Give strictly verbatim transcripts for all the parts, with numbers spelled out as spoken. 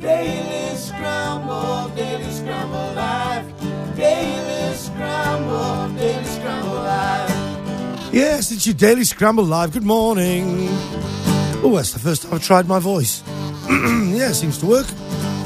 Daily Scramble, Daily Scramble Live. Daily Scramble, Daily Scramble Live. Yes, it's your Daily Scramble Live. Good morning. Oh, that's the first time I've tried my voice. Yeah, seems to work.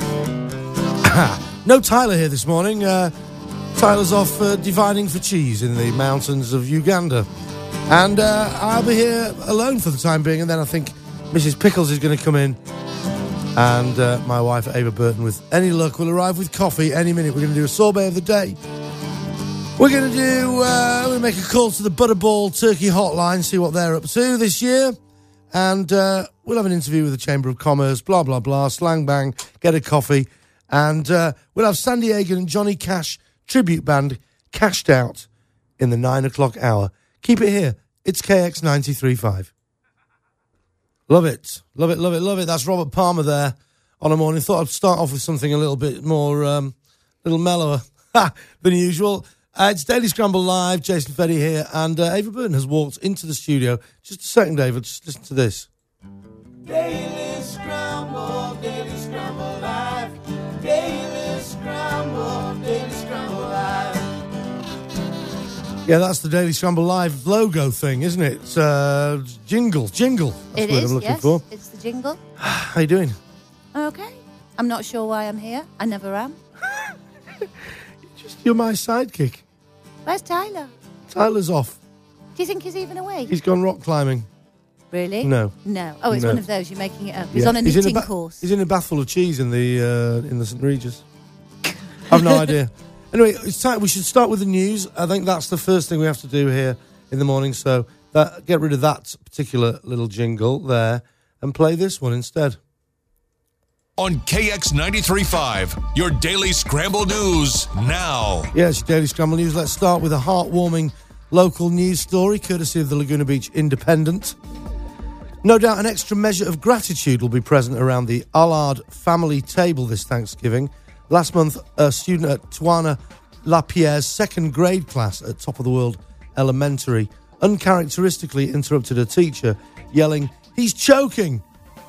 No Tyler here this morning. Uh, Tyler's off uh, divining for cheese in the mountains of Uganda. And uh, I'll be here alone for the time being, and then I think Missus Pickles is going to come in. And uh, my wife, Ava Burton, with any luck, will arrive with coffee any minute. We're going to do a sorbet of the day. We're going to do, uh, we're going to make a call to the Butterball Turkey Hotline, see what they're up to this year. And uh, we'll have an interview with the Chamber of Commerce, blah, blah, blah, slang bang, get a coffee. And uh, we'll have Sandy Egan and Johnny Cash tribute band cashed out in the nine o'clock hour. Keep it here. It's K X ninety-three point five. Love it. Love it, love it, love it. That's Robert Palmer there on a morning. Thought I'd start off with something a little bit more, um, a little mellower than usual. Uh, it's Daily Scramble Live. Jason Feddy here. And uh, Ava Burton has walked into the studio. Just a second, Ava. Just listen to this. Daily Scramble, Daily Scramble Live. Daily Scramble, Daily Scramble Live. Yeah, that's the Daily Scramble Live logo thing, isn't it? It's uh, jingle, jingle. That's It what is, I'm looking yes. for. It's the jingle. How you doing? Okay. I'm not sure why I'm here. I never am. Just you're my sidekick. Where's Tyler? Tyler's off. Do you think he's even awake? He's gone rock climbing. Really? No. No. Oh, it's No. one of those. You're making it up. He's Yeah. on a He's in knitting ba- course. He's in a bath full of cheese in the uh, in the Saint Regis. I've no idea. Anyway, it's time. We should start with the news. I think that's the first thing we have to do here in the morning. So that, get rid of that particular little jingle there and play this one instead. On K X ninety-three point five, your Daily Scramble News now. Yes, your Daily Scramble News. Let's start with a heartwarming local news story, courtesy of the Laguna Beach Independent. No doubt an extra measure of gratitude will be present around the Allard family table this Thanksgiving. Last month, a student at Tuana Lapierre's second grade class at Top of the World Elementary uncharacteristically interrupted her teacher, yelling, "He's choking!"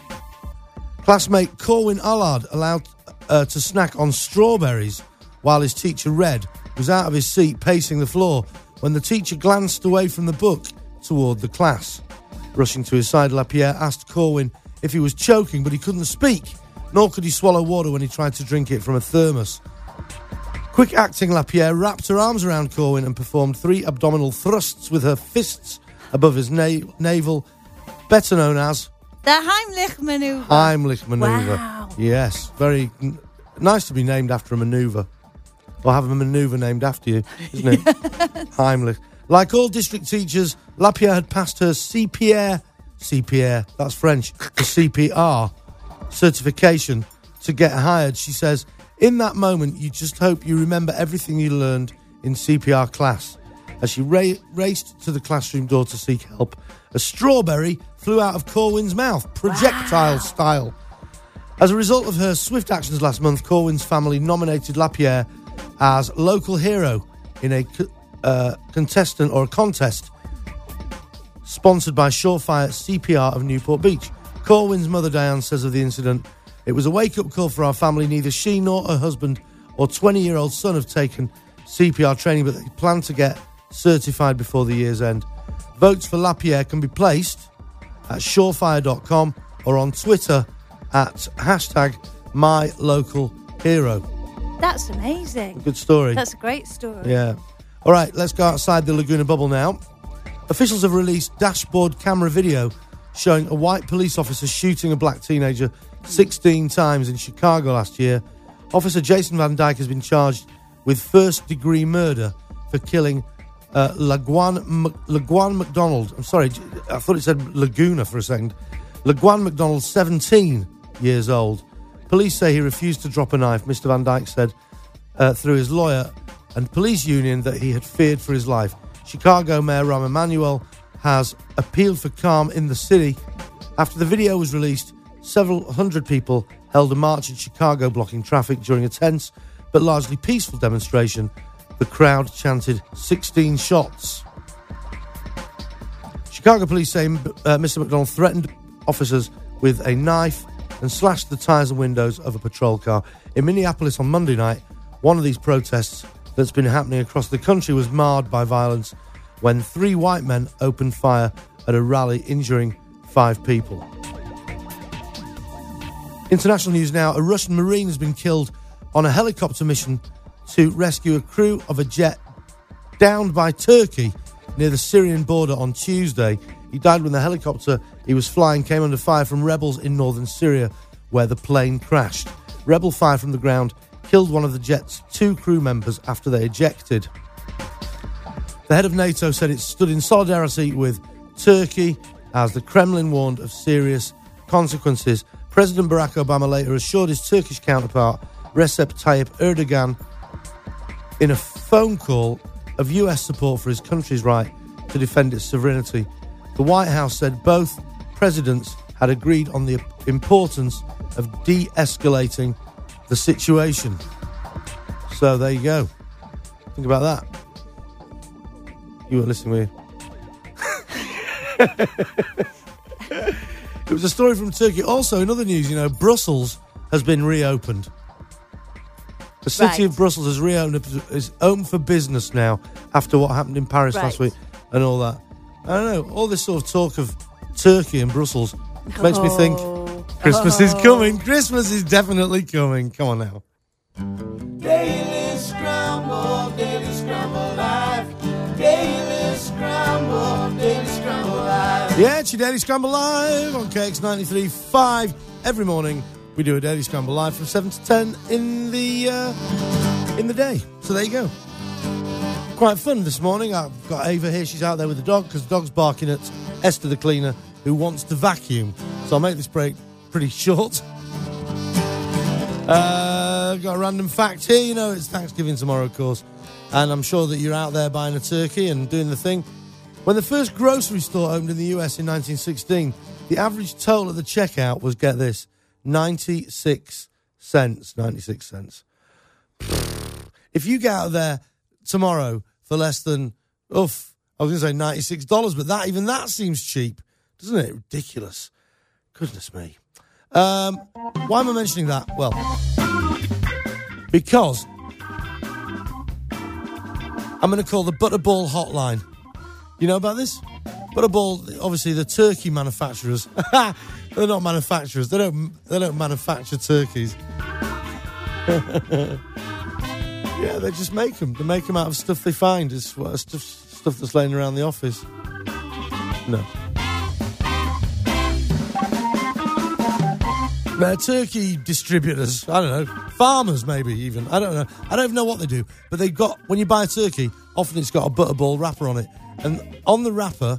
Classmate Corwin Allard, allowed uh, to snack on strawberries while his teacher read, was out of his seat pacing the floor when the teacher glanced away from the book toward the class. Rushing to his side, Lapierre asked Corwin if he was choking, but he couldn't speak, nor could he swallow water when he tried to drink it from a thermos. Quick acting Lapierre wrapped her arms around Corwin and performed three abdominal thrusts with her fists above his na- navel, better known as The Heimlich Manoeuvre. Heimlich Manoeuvre. Wow. Yes, very n- nice to be named after a manoeuvre. Or have a manoeuvre named after you, isn't it? Heimlich. Like all district teachers, Lapierre had passed her C P R, C P R, that's French, the C P R certification to get hired. She says, in that moment, you just hope you remember everything you learned in C P R class. As she ra- raced to the classroom door to seek help, a strawberry flew out of Corwin's mouth, projectile wow. style. As a result of her swift actions last month, Corwin's family nominated Lapierre as local hero in a uh, contestant or a contest sponsored by Surefire C P R of Newport Beach. Corwin's mother Diane says of the incident, "It was a wake-up call for our family. Neither she nor her husband or twenty-year-old son have taken C P R training, but they plan to get certified before the year's end." Votes for Lapierre can be placed at surefire dot com or on Twitter at hashtag MyLocalHero. That's amazing. Good story. That's a great story. Yeah. All right, let's go outside the Laguna bubble now. Officials have released dashboard camera video showing a white police officer shooting a black teenager sixteen times in Chicago last year. Officer Jason Van Dyke has been charged with first-degree murder for killing uh, Laguan, M- Laguan McDonald. I'm sorry, I thought it said Laguna for a second. Laguan McDonald, seventeen years old. Police say he refused to drop a knife. Mister Van Dyke said uh, through his lawyer and police union that he had feared for his life. Chicago Mayor Rahm Emanuel has appealed for calm in the city. After the video was released, several hundred people held a march in Chicago blocking traffic during a tense but largely peaceful demonstration. The crowd chanted sixteen shots. Chicago police say uh, Mister McDonald threatened officers with a knife and slashed the tyres and windows of a patrol car. In Minneapolis on Monday night, one of these protests that's been happening across the country was marred by violence when three white men opened fire at a rally, injuring five people. International news now. A Russian Marine has been killed on a helicopter mission to rescue a crew of a jet downed by Turkey near the Syrian border on Tuesday. He died when the helicopter he was flying came under fire from rebels in northern Syria, where the plane crashed. Rebel fire from the ground killed one of the jet's two crew members after they ejected. The head of NATO said it stood in solidarity with Turkey as the Kremlin warned of serious consequences. President Barack Obama later assured his Turkish counterpart, Recep Tayyip Erdogan, in a phone call of U S support for his country's right to defend its sovereignty. The White House said both presidents had agreed on the importance of de-escalating the situation. So there you go. Think about that. You weren't listening, were you? It was a story from Turkey. Also, in other news, you know, Brussels has been reopened. The city Right. of Brussels has reopened, is open for business now after what happened in Paris Right. last week and all that. I don't know, all this sort of talk of Turkey and Brussels makes me think Oh. Christmas is Oh. coming. Christmas is definitely coming. Come on now. Daily Scramble, Daily Scramble Live. Daily Scramble, Daily Scramble Live. Yeah, it's your Daily Scramble Live on K X ninety-three point five. Every morning we do a Daily Scramble Live from seven to ten in the uh, in the day. So there you go. Quite fun this morning. I've got Ava here. She's out there with the dog because the dog's barking at Esther the cleaner, who wants to vacuum. So I'll make this break pretty short. Uh, got a random fact here. You know, it's Thanksgiving tomorrow, of course. And I'm sure that you're out there buying a turkey and doing the thing. When the first grocery store opened in the U S in nineteen sixteen, the average total at the checkout was, get this, ninety-six cents. ninety-six cents. If you get out there tomorrow for less than, oof, I was going to say ninety-six dollars, but that even that seems cheap, doesn't it? Ridiculous. Goodness me. Um, why am I mentioning that? Well, because I'm going to call the Butterball hotline. You know about this? Butterball, obviously the turkey manufacturers. They're not manufacturers. They don't. They don't manufacture turkeys. Yeah, they just make them. They make them out of stuff they find. It's what, stuff, stuff that's laying around the office. No. They're turkey distributors. I don't know. Farmers, maybe, even. I don't know. I don't even know what they do. But they've got, when you buy a turkey, often it's got a Butterball wrapper on it. And on the wrapper,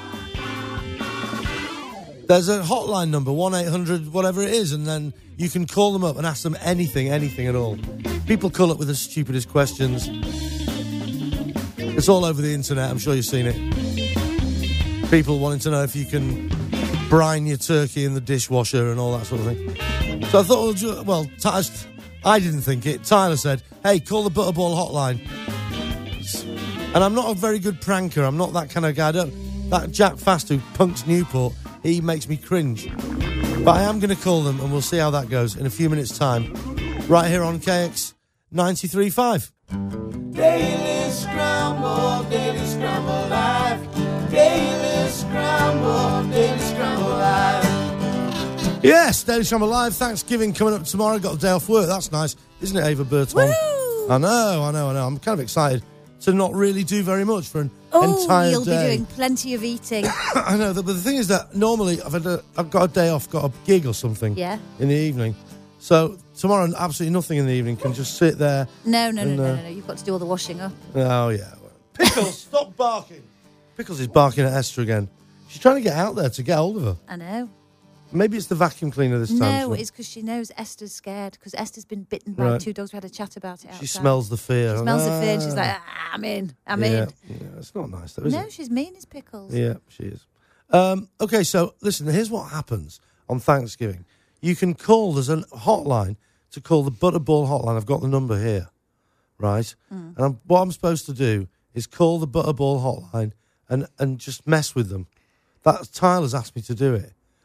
there's a hotline number, one eight hundred, whatever it is, and then you can call them up and ask them anything, anything at all. People call up with the stupidest questions. It's all over the internet. I'm sure you've seen it. People wanting to know if you can brine your turkey in the dishwasher and all that sort of thing. So I thought, well, I didn't think it. Tyler said, hey, call the Butterball hotline. And I'm not a very good pranker. I'm not that kind of guy. I don't, that Jack Fast who punks Newport, he makes me cringe. But I am going to call them and we'll see how that goes in a few minutes' time. Right here on K X ninety-three point five. Daily Scramble, Daily Scramble Live. Daily Scramble, Daily Scramble Live. Yes, Daily Scramble Live. Thanksgiving coming up tomorrow. Got a day off work. That's nice, isn't it, Ava Burton? Woo! I know, I know, I know. I'm kind of excited to not really do very much for an Oh, entire you'll day. be doing plenty of eating. I know, but the thing is that normally I've had a, I've got a day off, got a gig or something. Yeah. In the evening, so tomorrow absolutely nothing in the evening. Can just sit there. No, no, no, And, no, uh, no, no. You've got to do all the washing up. Oh yeah, Pickles, stop barking. Pickles is barking at Esther again. She's trying to get out there to get hold of her. I know. Maybe it's the vacuum cleaner this time. No, as it's because she knows Esther's scared because Esther's been bitten by Right. two dogs. We had a chat about it outside. She smells the fear. She smells the fear and she's Ah. like, ah, I'm in, I'm yeah, in. yeah, it's not nice though, is No, it? she's mean as pickles. Yeah, she is. Um, okay, so listen, here's what happens on Thanksgiving. You can call, there's a hotline to call the Butterball hotline. I've got the number here, right? Mm. And I'm, what I'm supposed to do is call the Butterball hotline and, and just mess with them. That Tyler's asked me to do it.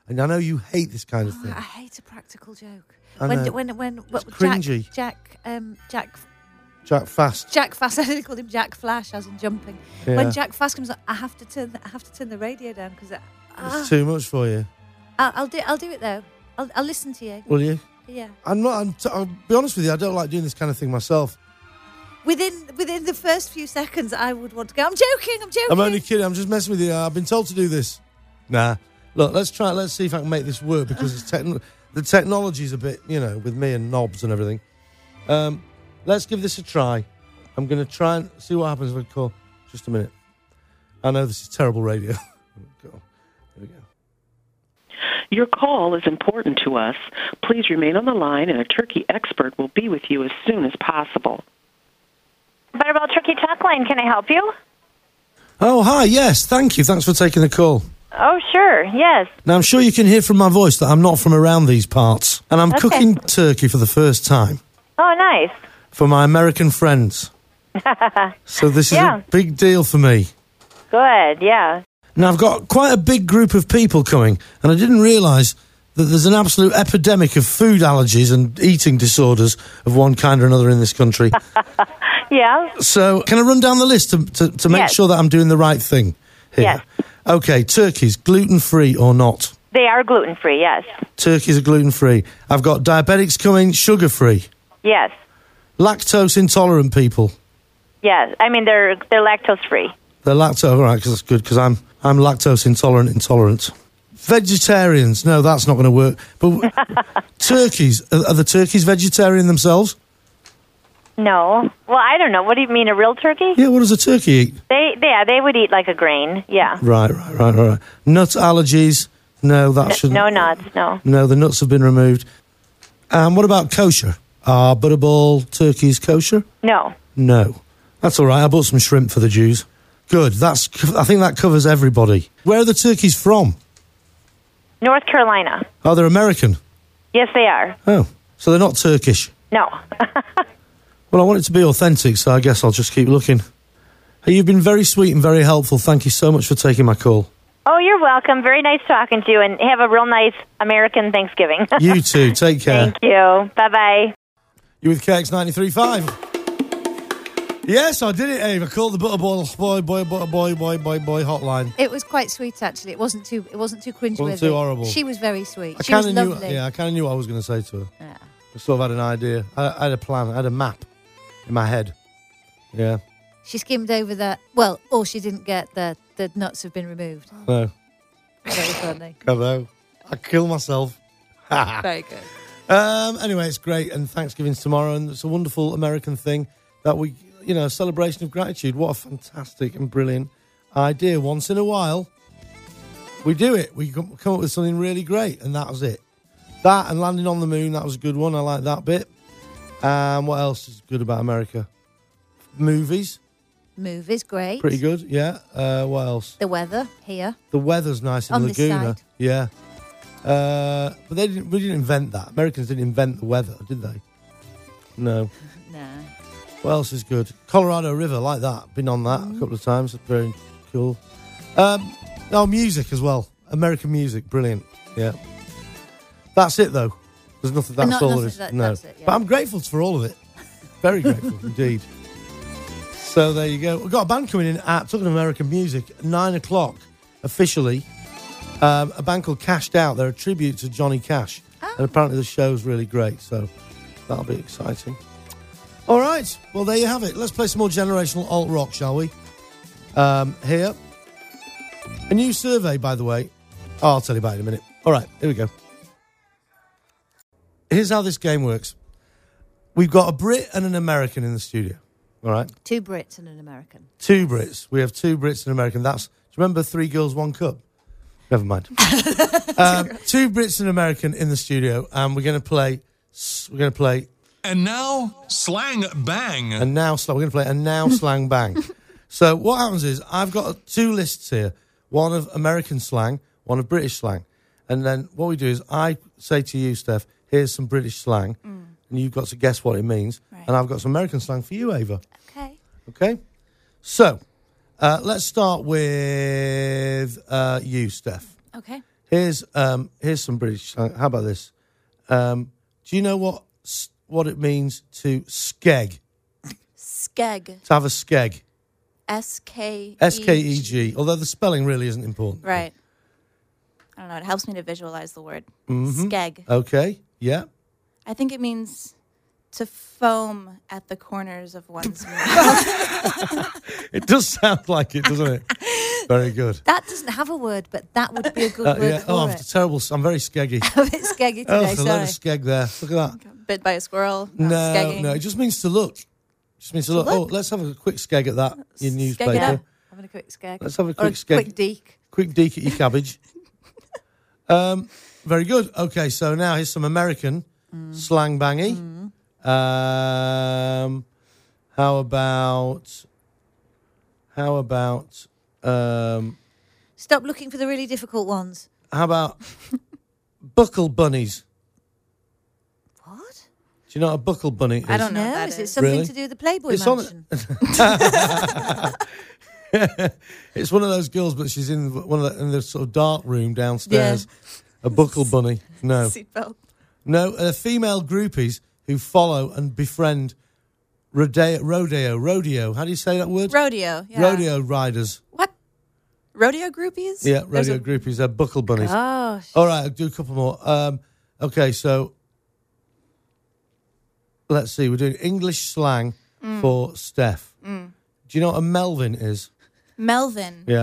And I know you hate this kind of Oh, thing. I hate a practical joke. I when know. when when what, It's cringy. Jack Jack um Jack Jack Fast. Jack Fast. I called him Jack Flash, as in jumping. Yeah. When Jack Fast comes on, I have to turn the, I have to turn the radio down because uh, It's too much for you. I'll, I'll do I'll do it though. I'll I'll listen to you. Will you? Yeah. I'm not. I'm t- I'll be honest with you. I don't like doing this kind of thing myself. Within within the first few seconds, I would want to go. I'm joking. I'm joking. I'm only kidding. I'm just messing with you. I've been told to do this. Nah. Look, let's try. Let's see if I can make this work because it's techn- the technology's a bit, you know, with me and knobs and everything. Um, let's give this a try. I'm going to try and see what happens if I call. Just a minute. I know this is terrible radio. Here we go. Your call is important to us. Please remain on the line, and a turkey expert will be with you as soon as possible. Butterball Turkey Talk Line, can I help you? Oh, hi. Yes, thank you. Thanks for taking the call. Oh, sure, yes. Now, I'm sure you can hear from my voice that I'm not from around these parts. And I'm Okay. cooking turkey for the first time Oh, nice. for my American friends. So this is Yeah. a big deal for me. Good, yeah. Now, I've got quite a big group of people coming, and I didn't realise that there's an absolute epidemic of food allergies and eating disorders of one kind or another in this country. Yeah, So, can I run down the list to, to, to make Yes. sure that I'm doing the right thing here? Yes. Okay, turkeys, gluten-free or not? they are gluten-free, yes. Turkeys are gluten-free. I've got diabetics coming, sugar-free. Yes, Lactose intolerant people. yes. I mean, they're they're lactose-free. They're lactose, all right, because that's good, because I'm, I'm lactose intolerant, intolerant. Vegetarians, no, that's not going to work. But turkeys, are, are the turkeys vegetarian themselves? No. Well, I don't know. What do you mean, a real turkey? Yeah, what does a turkey eat? They, yeah, they would eat like a grain, yeah. Right, right, right, right. Nut allergies, no, that shouldn't. No nuts, no. No, the nuts have been removed. And what about kosher? Are Butterball turkeys kosher? No. No. That's all right. I bought some shrimp for the Jews. Good. That's. I think that covers everybody. Where are the turkeys from? North Carolina. Oh, they're American. Yes, they are. Oh, so they're not Turkish. No. Well, I want it to be authentic, so I guess I'll just keep looking. Hey, you've been very sweet and very helpful. Thank you so much for taking my call. Oh, you're welcome. Very nice talking to you, and have a real nice American Thanksgiving. You too. Take care. Thank you. Bye-bye. You with K X ninety-three point five? Yes, I did it, Abe. I called the Butterball boy, boy, boy, boy, boy, boy, boy hotline. It was quite sweet, actually. It wasn't too. It wasn't too cringeworthy. Wasn't too horrible. She was very sweet. I She was kind of knew. lovely. Yeah, I kind of knew what I was going to say to her. Yeah. I sort of had an idea. I, I had a plan. I had a map in my head. Yeah. She skimmed over that. Well, or she didn't get the the nuts have been removed. No. Very funny. Hello. I kill myself. Very good. Um, anyway, it's great, and Thanksgiving's tomorrow, and it's a wonderful American thing that we, you know, a celebration of gratitude. What a fantastic and brilliant idea. Once in a while, we do it. We come come up with something really great, and that was it. That and landing on the moon, that was a good one. I like that bit. Um, what else is good about America? Movies, Movies, great. pretty good, yeah. Uh, what else? The weather here. The weather's nice in On this Laguna. side. Yeah. Uh, but they didn't, we didn't invent that. Americans didn't invent the weather, did they? No. Nah. What else is good? Colorado River, like that. Been on that a couple of times. Very cool. Um, oh, music as well. American music, brilliant. Yeah. That's it, though. There's nothing. That's Not all nothing, there is. that- no. that's it, yeah. But I'm grateful for all of it. Very grateful indeed. So there you go. We've got a band coming in at talking American music at nine o'clock officially. Um, a band called Cashed Out. They're a tribute to Johnny Cash, Oh. and apparently the show's really great. So that'll be exciting. All right. Well, there you have it. Let's play some more generational alt rock, shall we? Um, here. A new survey, by the way. Oh, I'll tell you about it in a minute. All right. Here we go. Here's how this game works. We've got a Brit and an American in the studio. All right. Two Brits and an American. Two Brits. We have two Brits and an American. That's. Do you remember Three Girls, One Cup? Never mind. um, two Brits and an American in the studio, and we're going to play. We're going to play. And now, Slang Bang. And now slang. We're going to play a now slang bang. So what happens is I've got two lists here: one of American slang, one of British slang, and then what we do is I say to you, Steph, "Here's some British slang," mm. and you've got to guess what it means, right. and I've got some American slang for you, Ava. Okay. Okay. So uh, let's start with uh, you, Steph. Okay. Here's um, here's some British slang. How about this? Um, do you know what s- what it means to skeg? Skeg. To have a skeg. S K S K E G. Although the spelling really isn't important. Right. I don't know. It helps me to visualize the word. Mhm. Skeg. Okay. Yeah. I think it means to foam at the corners of one's mouth. It does sound like it, doesn't it? Very good. That doesn't have a word, but that would be a good Uh, word yeah. for Oh, I'm it. terrible. I'm very skeggy. I'm a bit skeggy Oh, today, a load sorry. of skeg there. Look at that. Bit by a squirrel. No, skegging. no. It just means to look. It just means to, look. look. Oh, let's have a quick skeg at that. Your Skeg it newspaper. up. Having a quick skeg. Let's have a Or quick a skeg. quick deek. Quick deek at your cabbage. um, very good. Okay, so now here's some American slang bangy. Um, how about? How about? Um, Stop looking for the really difficult ones. how about buckle bunnies? What? Do you know what a buckle bunny is? I don't know No, what that is it is. something Really? to do with the Playboy It's on- Mansion? It's one of those girls, but she's in one of the, in the sort of dark room downstairs. A buckle bunny. No, Seatbelt. no. Uh, female groupies who follow and befriend rodeo, rodeo, rodeo. How do you say that word? Rodeo. Yeah. Rodeo riders. What? Rodeo groupies? Yeah, There's rodeo a- groupies. They're buckle bunnies. Gosh. All right, I'll do a couple more. Um, okay, so let's see. We're doing English slang for Steph. Do you know what a Melvin is? Melvin. Yeah.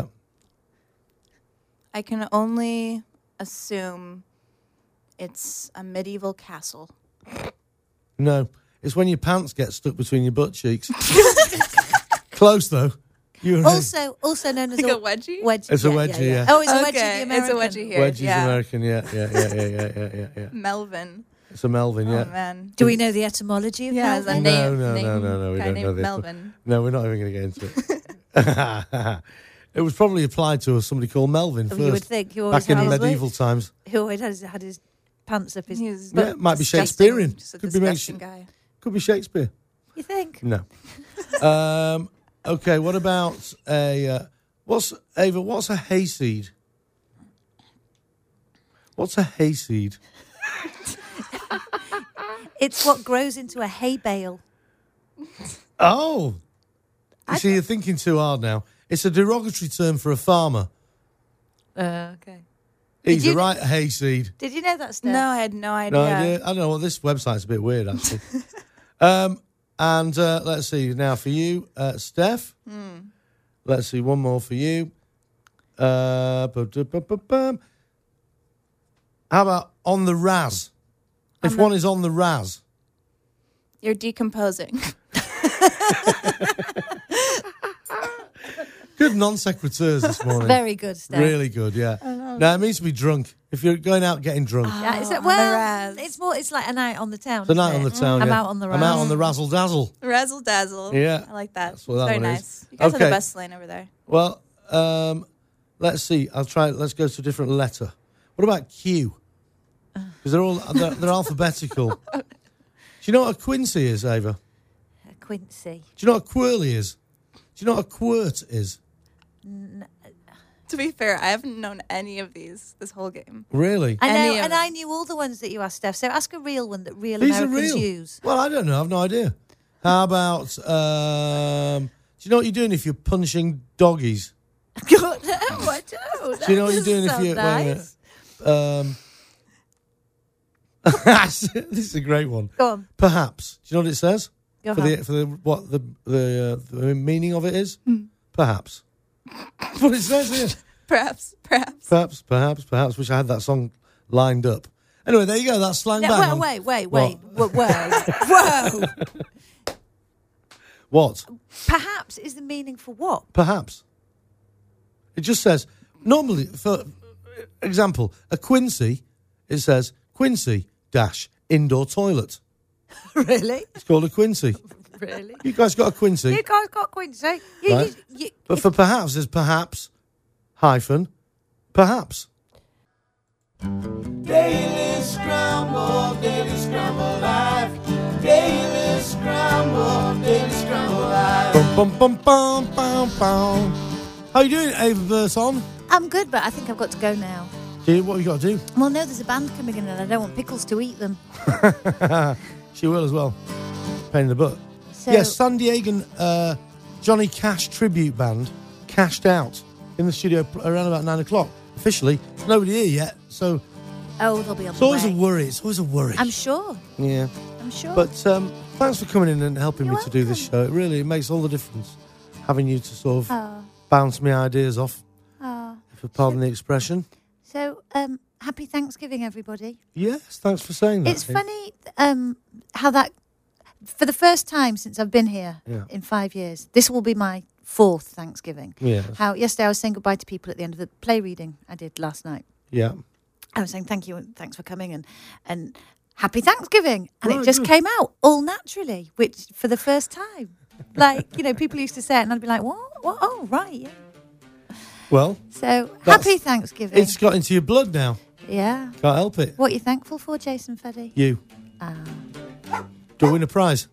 I can only assume it's a medieval castle. No, it's when your pants get stuck between your butt cheeks. Close though. You're Also, also known as Like a wedgie? Wedgie. It's a wedgie, yeah. Oh, it's a wedgie. Okay, The it's a American. wedgie here. Wedgie's yeah. American. Yeah, yeah, yeah, yeah, yeah, yeah, yeah, yeah. Melvin. It's a Melvin. Oh, Yeah. man. Do we know the etymology of Yeah, it's a Melvin? name. No, no, name, no, no, no, we guy don't know named the- Melvin. No, we're not even going to get into it. It was probably applied to somebody called Melvin Oh, first. you would think. He always back in had his- medieval times. Who always had his, had his pants up his He was Yeah, it might be disgusting, Shakespearean. Just a Could be made- disgusting guy. Could be Shakespeare. You think? No. um, okay, what about a... Uh, what's, Ava, what's a hayseed? What's a hayseed? It's what grows into a hay bale. Oh! You see, you're thinking too hard now. It's a derogatory term for a farmer. Uh, okay. He's you- a right hayseed. Did you know that, Steph? No, I had no idea. No idea. I don't know. Well, this website's a bit weird, actually. um, and uh, let's see. Now for you, uh, Steph. Let's see. One more for you. Uh, bu- bu- bu- bu- bum. How about on the raz? If On the- one is on the raz. You're decomposing. Good non sequiturs this morning. Very good, Steph. Really good, yeah. No, it means to be drunk. If you're going out getting drunk. Yeah, is Oh, it, on the well, raz. it's more. It's like a night on the town. It's a night isn't on it? the town, I'm yeah. out on the I'm out raz. on the razzle dazzle. Razzle dazzle. Yeah. I like that. That's what that Very one is. nice. You guys Okay. are the best lane over there. Well, um, let's see. I'll try. Let's go to a different letter. What about Q? Because they're all they're, they're alphabetical. Do you know what a quincy is, Ava? A Quincy. Do you know what a quirly is? Do you know what a quirt is? To be fair, I haven't known any of these this whole game. Really? I know, Any of and them. I knew all the ones that you asked, Steph. So ask a real one that real These are Americans real. use. Well, I don't know. I've no idea. How about? Um, do you know what you're doing if you're punching doggies? God, no, I don't. Do you know what you're That doing if doesn't you? sound wait a nice. minute. Um, this is a great one. Go on. Perhaps. Do you know what it says? Go for on. the for the what the the, uh, the meaning of it is? Perhaps. That's what it says here. Perhaps, perhaps. Perhaps, perhaps, perhaps. Wish I had that song lined up. Anyway, there you go. That's slang No, bang. wait, on- wait, wait, What? wait, whoa, whoa. What? Perhaps is the meaning for what? Perhaps. It just says normally. For example, a quincy. It says quincy dash indoor toilet. Really? It's called a quincy. Really? You guys got a quincy, You guys got Quincy. You, Right. you, you, but for perhaps there's perhaps hyphen perhaps. Daily scramble, daily scramble life. Daily scramble, daily scramble life. Bum, bum, bum, bum, bum, bum. How you doing, Ava Burton? I'm good, but I think I've got to go now. Do you, what have you got to do? Well, no, there's a band coming in and I don't want Pickles to eat them. She will as well. Pain in the butt. So, Yes, San Diegan uh, Johnny Cash tribute band cashed out in the studio pl- around about nine o'clock. Officially, there's nobody here yet, so Oh, they'll be on it's the always way. a worry. It's always a worry. I'm sure. yeah. I'm sure. But um, thanks for coming in and helping You're me to do this show. It really it makes all the difference having you to sort of Oh, bounce my ideas off, oh. if you pardon the expression. So, um, happy Thanksgiving, everybody. Yes, thanks for saying that. It's funny um, how that, for the first time since I've been here Yeah. in five years, this will be my fourth Thanksgiving. Yes. How yesterday I was saying goodbye to people at the end of the play reading I did last night. Yeah. I was saying thank you and thanks for coming and and happy Thanksgiving, and Right, it just good. came out all naturally, which for the first time, like you know, people used to say it, and I'd be like, what? What? Oh, right, yeah. Well, So That's- happy Thanksgiving. it's got into your blood now. Yeah. Can't help it. What are you thankful for, Jason Feddy? You. Ah. Do I win a prize?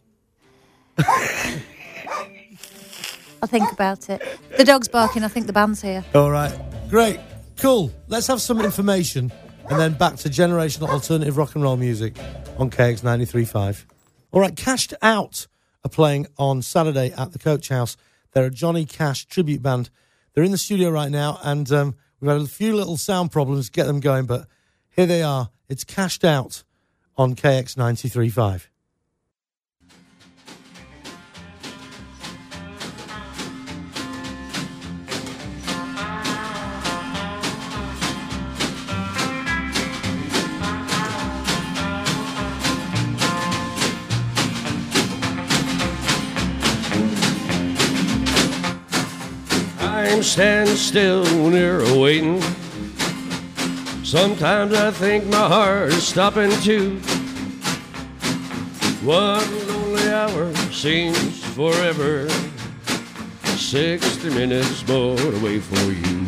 I'll think about it. The dog's barking. I think the band's here. All right. Great. Cool. Let's have some information and then back to generational alternative rock and roll music on K X ninety-three point five. All right. Cashed Out are playing on Saturday at the Coach House. They're a Johnny Cash tribute band. They're in the studio right now, and um, we've had a few little sound problems to get them going, but here they are. It's Cashed Out on K X ninety-three point five. I'm standing still near a waiting. Sometimes I think my heart is stopping too. One lonely hour seems forever. Sixty minutes more to wait for you.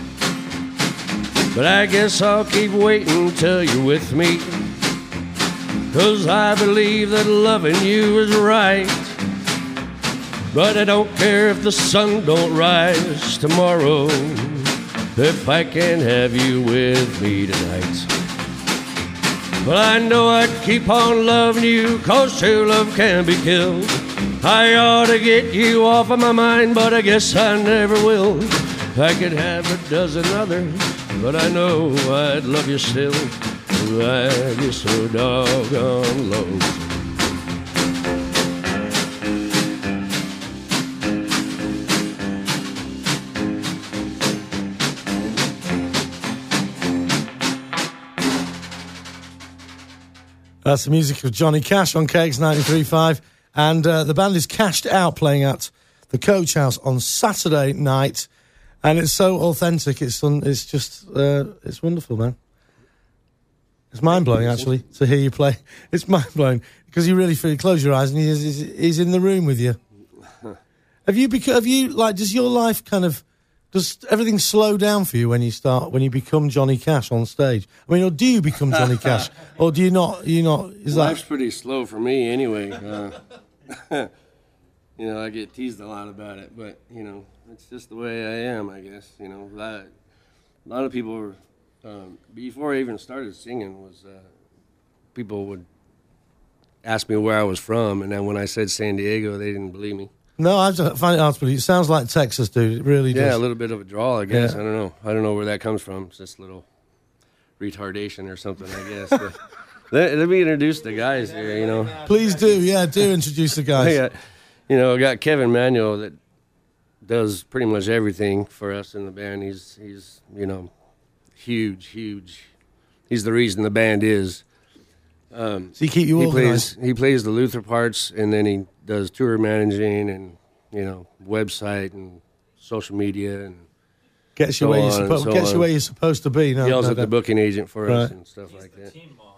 But I guess I'll keep waiting till you're with me, 'cause I believe that loving you is right. But I don't care if the sun don't rise tomorrow, if I can have you with me tonight. Well, I know I'd keep on loving you, 'cause true love can be killed. I ought to get you off of my mind, but I guess I never will. I could have a dozen others, but I know I'd love you still. I'd be so doggone lonesome. That's the music of Johnny Cash on K X ninety-three point five. And uh, the band is Cashed Out, playing at the Coach House on Saturday night. And it's so authentic. It's un- it's just, uh, it's wonderful, man. It's mind-blowing, actually, to hear you play. It's mind-blowing, because you really feel, you close your eyes and he's, he's, he's in the room with you. Have you, bec- have you, like, does your life kind of, does everything slow down for you when you start, when you become Johnny Cash on stage? I mean, or do you become Johnny Cash? Or do you not, you not, is Life's that... pretty slow for me anyway. Uh, you know, I get teased a lot about it, but, you know, it's just the way I am, I guess. You know, a lot, a lot of people were, um, before I even started singing, was uh, people would ask me where I was from, and then when I said San Diego, they didn't believe me. No, I just find it hard to believe. It sounds like Texas, dude. It really Yeah, does. a little bit of a drawl, I guess. Yeah. I don't know. I don't know where that comes from. It's just a little retardation or something, I guess. But let, let me introduce the guys here, you know. Please do, yeah, do introduce the guys. I got, you know, I got Kevin Manuel that does pretty much everything for us in the band. He's, he's, you know, huge, huge. He's the reason the band is. Um, So you keep you he organised. plays, he plays the Luther parts, and then he does tour managing and, you know, website and social media, and Gets you so where you're on and supposed so gets you on. where you're supposed to be. No, yells no at the doubt. booking agent for us Right. and stuff like that.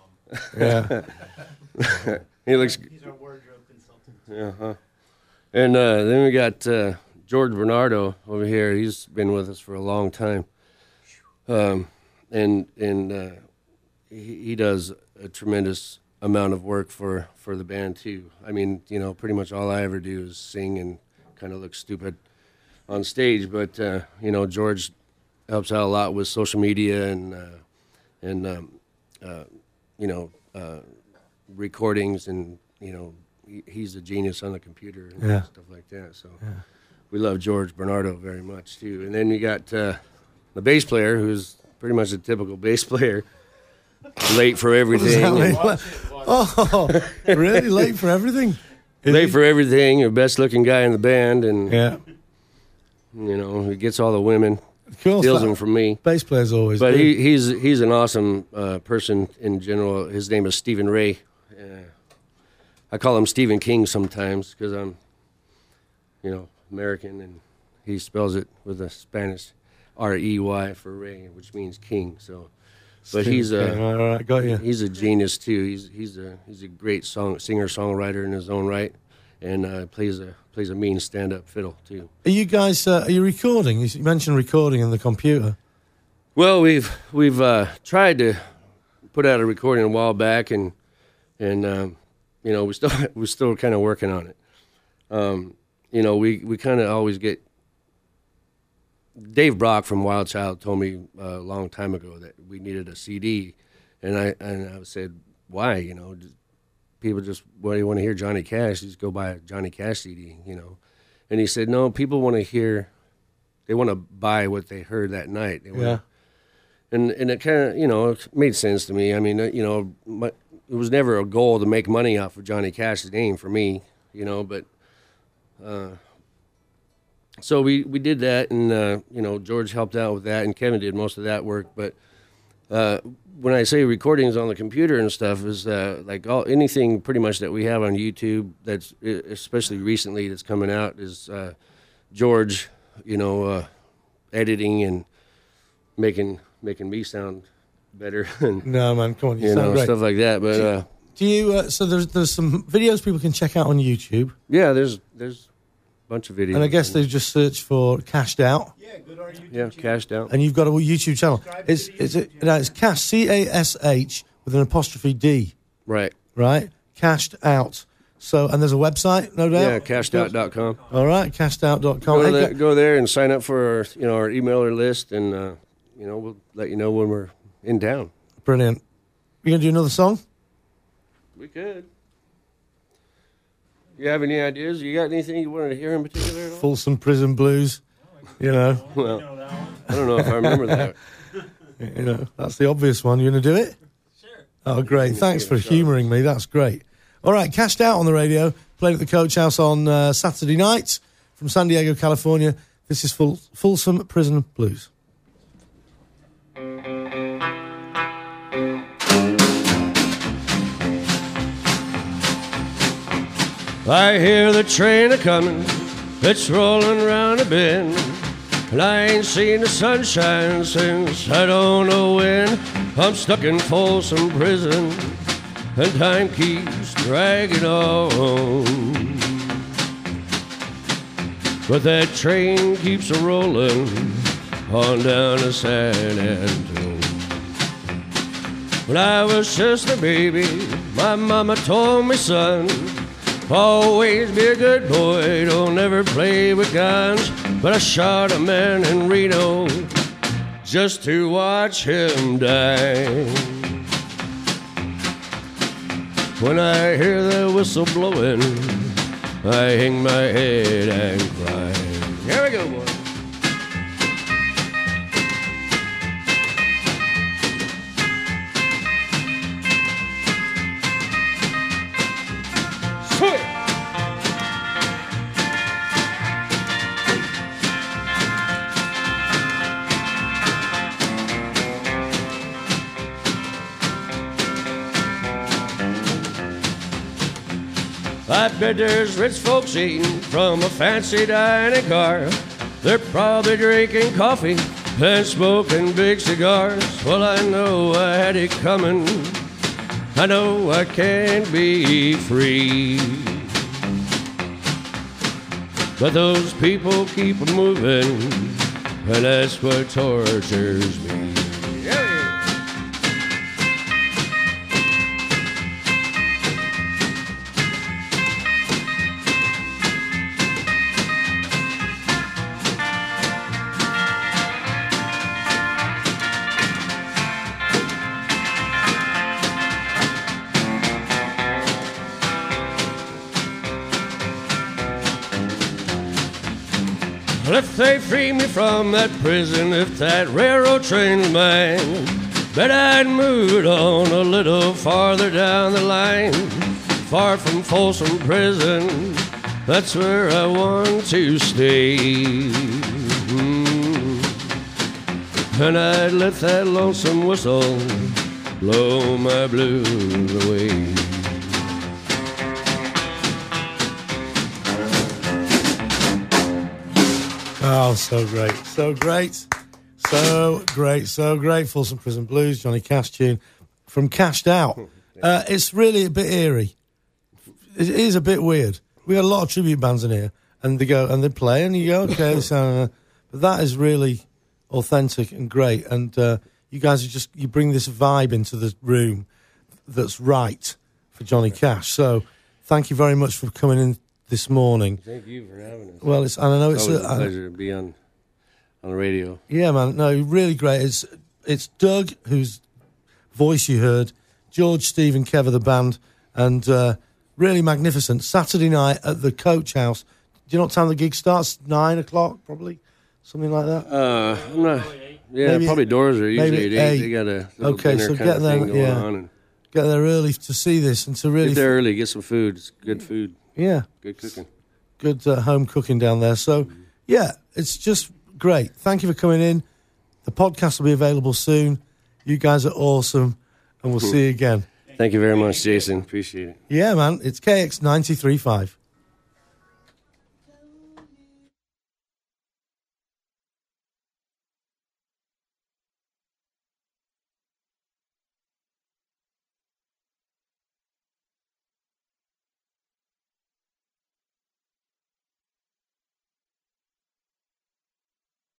Yeah. He looks. He's our wardrobe consultant. Yeah. Huh? And uh, then we got uh, George Bernardo over here. He's been with us for a long time, um, and and uh, he, he does a tremendous amount of work for, for the band too. I mean, you know, pretty much all I ever do is sing and kind of look stupid on stage. But uh, you know, George helps out a lot with social media and uh, and um, uh, you know, uh, recordings, and you know, he, he's a genius on the computer and Yeah. stuff like that. So we love George Bernardo very much too. And then you got uh, the bass player, who's pretty much a typical bass player, late for everything. Exactly. Oh, really? Late for everything? Is Late he? for everything, the best looking guy in the band, and Yeah. you know, he gets all the women, Of course. steals that- them from me. Bass players always But do. he, he's he's an awesome uh, person in general. His name is Stephen Ray. Uh, I call him Stephen King sometimes because I'm, you know, American, and he spells it with a Spanish R E Y for Ray, which means king. So, but he's a Okay, all right, got you. he's a genius too. He's he's a he's a great song singer songwriter in his own right, and uh, plays a plays a mean stand up fiddle too. Are you guys? Uh, are you recording? You mentioned recording in the computer. Well, we've we've uh, tried to put out a recording a while back, and and um, you know we still we're still kind of working on it. Um, you know, we we kind of always get. Dave Brock from Wild Child told me uh, a long time ago that we needed a C D, and I and I said, why? You know, people just, well, you want to hear Johnny Cash, just go buy a Johnny Cash C D, you know. And he said, no, people want to hear, they want to buy what they heard that night. They wanna, Yeah. And and it kind of, you know, it made sense to me. I mean, uh, you know, my, it was never a goal to make money off of Johnny Cash's name for me, you know, but uh, so we, we did that, and, uh, you know, George helped out with that, and Kevin did most of that work. But uh, when I say recordings on the computer and stuff, is uh, like all anything pretty much that we have on YouTube that's, especially recently, that's coming out is uh, George, you know, uh, editing and making making me sound better, and No, man, come on, you, you sound know, great. stuff like that. But uh, Do you? Uh, so there's there's some videos people can check out on YouTube, yeah, there's there's a bunch of videos. and I guess they just search for Cashed Out, yeah, cashed out. and you've got a YouTube channel. It's it's it, no, it's Cash C A S H with an apostrophe D, Right. right? Cashed Out. So and there's a website, no doubt. Yeah, cashed out dot com. All right, cashed out dot com. Go, Hey, there, go- go there and sign up for our, you know, our emailer list, and uh, you know, we'll let you know when we're in town. Brilliant. You gonna do another song? We could. You have any ideas? You got anything you wanted to hear in particular at all? Folsom Prison Blues. You know, Well, I don't know if I remember that. you know that's the obvious one. You gonna do it? Sure. Oh, great. Thanks for humouring me. That's great. All right, Cashed Out on the radio. Played at the Coach House on uh, Saturday night from San Diego, California. This is Ful- Folsom Prison Blues. I hear the train a comin', it's rollin' round a bend, and I ain't seen the sunshine since I don't know when. I'm stuck in Folsom Prison, and time keeps dragging on. But that train keeps a rollin' on down to San Antonio. When I was just a baby, my mama told me, son, always be a good boy, don't never play with guns. But I shot a man in Reno just to watch him die. When I hear that whistle blowing, I hang my head and cry. Here we go, boy. Sweet. I bet there's rich folks eating from a fancy dining car. They're probably drinking coffee and smoking big cigars. Well, I know I had it coming. I know I can't be free. But those people keep moving, and that's what tortures me. if they free me from that prison, if that railroad train's mine, bet I'd move it on a little farther down the line, far from Folsom Prison. That's where I want to stay. Mm. And I'd let that lonesome whistle blow my blues away. Oh, so great, so great, so great, so great. Folsom Prison Blues, Johnny Cash tune from Cashed Out. Uh, it's really a bit eerie. It is a bit weird. We got a lot of tribute bands in here, and they go and they play, and you go, okay, so, uh, but that is really authentic and great. And uh, you guys are just you bring this vibe into the room that's right for Johnny Cash. So, thank you very much for coming in this morning. Thank you for having us. Well, it's and I know it's, it's always a, a pleasure to be on on the radio. Yeah, man. No, really great. It's it's Doug, whose voice you heard, George, Steve, and Kev of the band, and uh, really magnificent. Saturday night at the Coach House. Do you know what time the gig starts? Nine o'clock, probably, something like that. Uh, I'm not. Yeah, Maybe probably doors are usually maybe at eight. eight. They got a little Okay, dinner so kind get of there, thing going yeah. on. And Get there early to see this and to really, get there early, get some food. It's good food, yeah, good cooking. good uh, home cooking down there. So, yeah, it's just great. Thank you for coming in. The podcast will be available soon. You guys are awesome, and we'll see you again. Thank you very much, Jason. Appreciate it. Yeah, man. It's K X ninety-three point five.